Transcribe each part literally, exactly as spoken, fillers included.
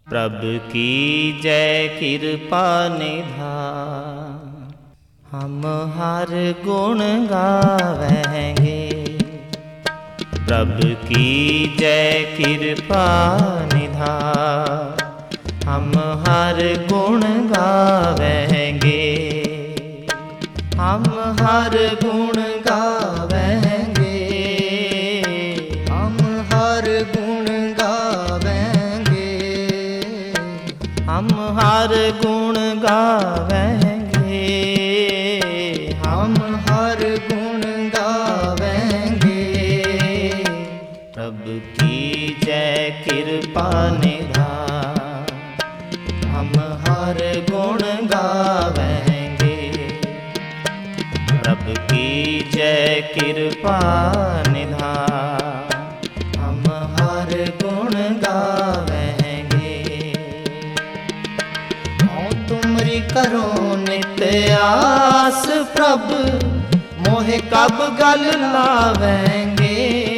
प्रभु की जय कृपा निधान, हम हर गुण गावेंगे। प्रभु की जय कृपा निधान, हम हर गुण गावेंगे। हम हर गुण गावेंगे, हम हर गुण गावेंगे, हम हर गुण गावेंगे। हम हर गुण गावेंगे। प्रभु की जय कृपा निधान, हम हर गुण गावेंगे। प्रभु की जय कृपा निधान, हम हर गुण गावेंगे। हाँ तुमरी करो नित्य आस प्रभु, मोहे कब गल लावेंगे।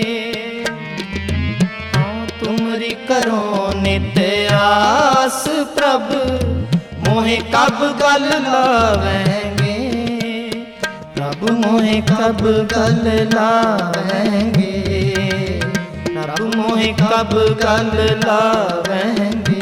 हाँ तुमरी करो नित्य आस प्रभु, मोहे कब गल लावेंगे। प्रभु मोहे कब गल लावेंगे, प्रभु मोहे कब गल लावेंगे।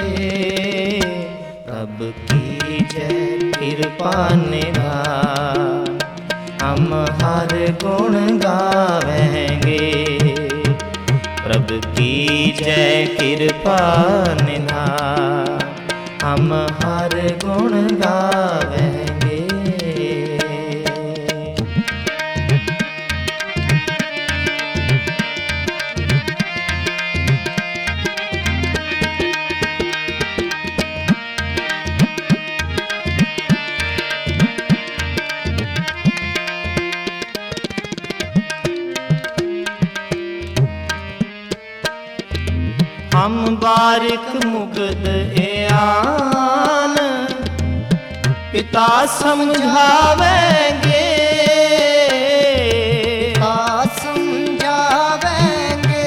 प्रभु की जय कृपा निधान, हम हर गुण गावेंगे। प्रभु की जय कृपा निधान, हम हर गुण गावेंगे। हम बारिक मुग्ध एआन, पिता समझावेंगे, पिता समझावेंगे।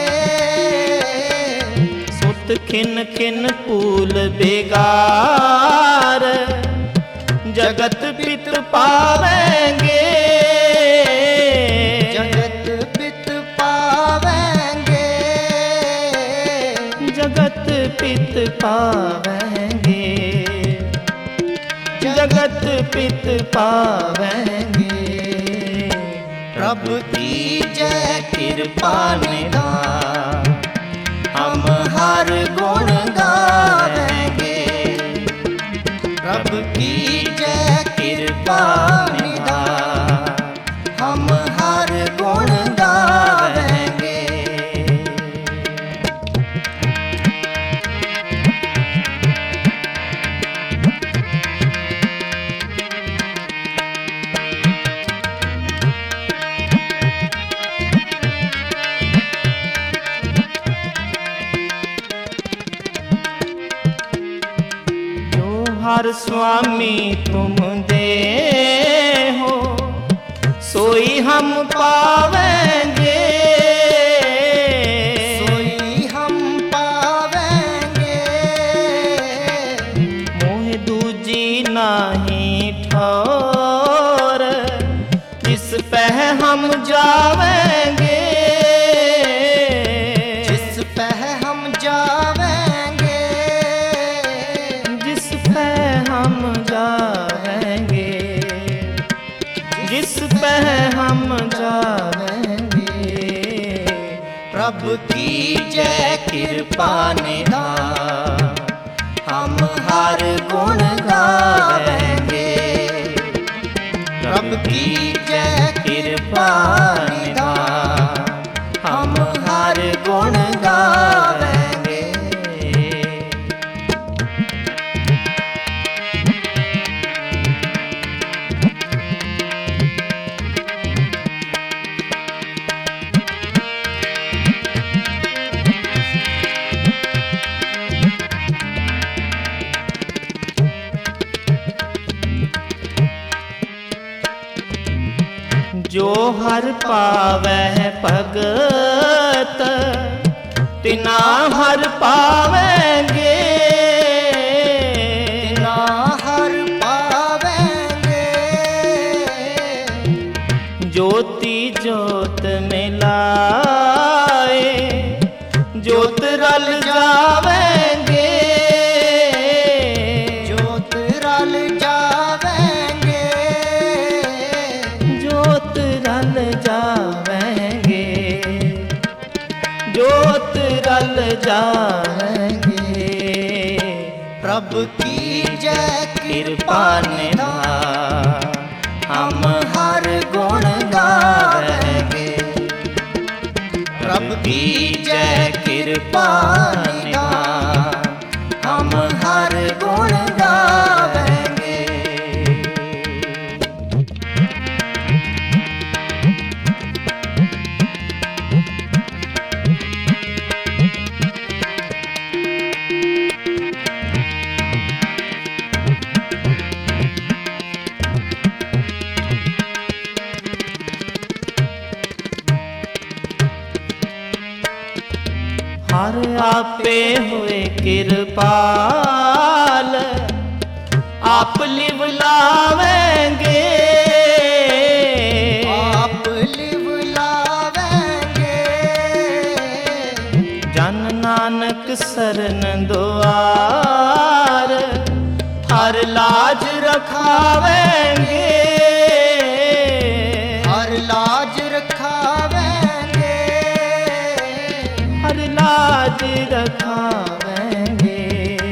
सुत खिन खिन फूल बेगार, जगत पित पावेंगे, जगत पित पावेंगे, जगत पित पावेंगे, जगत पित पावेंगे। प्रभु की जय कृपा निधान, हम हर गुण गावेंगे। प्रभु की जय कृपा निधान, हम हर गुण गावेंगे। हर स्वामी तुम दे हो, सोई हम पावेंगे, सोई हम पावेंगे। मोह दूजी नाही ठौर, जिस पे हम जावेंगे, जिस पे हम जावेंगे, जिस पे हम जावेंगे, जिस पे हम जावेंगे। प्रभु की जय कृपा निधान, हम हर गुण गावेंगे। प्रभु की जय कृपा निधान, हम हर गुण गावेंगे। जो हर पावै भगत, तिना हर पावेंगे। जाएंगे। प्रभु की जय कृपा निधान हम हर गुण गावेंगे। प्रभु की जय कृपा निधान हम हर गुण गावेंगे। हर आपे हुए कृपाल, आप लिव लावेंगे। आप लिव लावेंगे। जन नानक सरन दुआर, हर लाज रखावेंगे। हर लाज रखावेंगे। हर लाज रखावेंगे।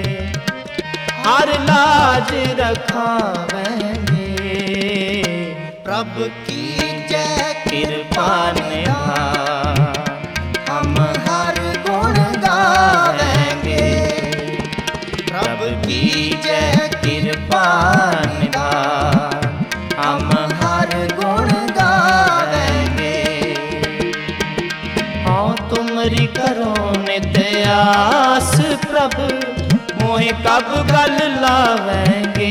हर लाज रखावेंगे। प्रभु की जय कृपा निधान हम हर गुण गावेंगे। प्रभु की जय कृपा निधान हम हर गुण गावेंगे। हाँ तुमरी करो नित्य आस प्रभु, मोहे कब गल लावेंगे।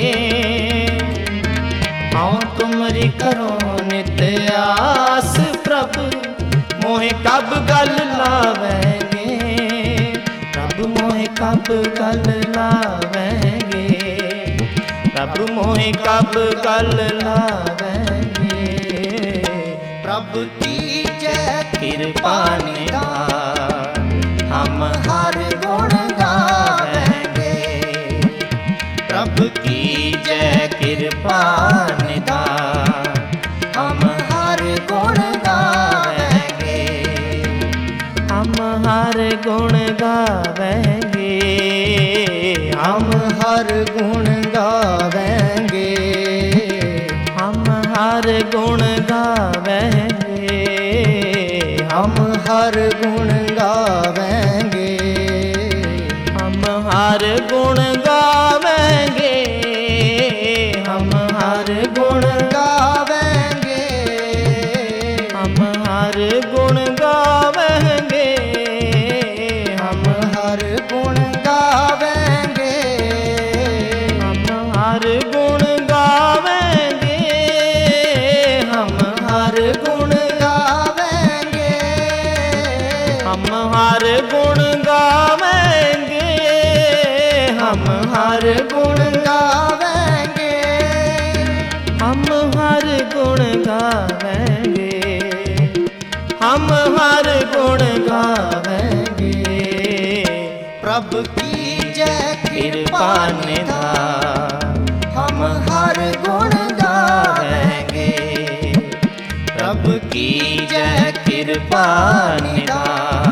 हाँ तुमरी करो नित्य आस प्रभु, मोहे कब गल लावेंगे। प्रभु मोहे कब गल लावेंगे। प्रभु मोहे कब गल लावेंगे। प्रभु की जय कृपा निधान हम हर गुण गावेंगे। प्रभु की जय कृपा निधान हम हर गुण गावेंगे। हम हर गुण गावेंगे। हम हर गुण गावेंगे। हम हर गुण गावेंगे। हम हर गुण गावेंगे। हम हर गुण गावेंगे। हम हर गुण गावेंगे। हम हर गुण गावेंगे। हम हर गुण गावेंगे। हम हर गुण गावेंगे। हम हर गुण गावेंगे। हम हर गुण गावेंगे। हम हर गुण गावेंगे। हम हर गुण गावेंगे। हम हर गुण गावेंगे। प्रभु की जय कृपा निधान हम हर गुण गावेंगे। प्रभु की जय कृपा निधान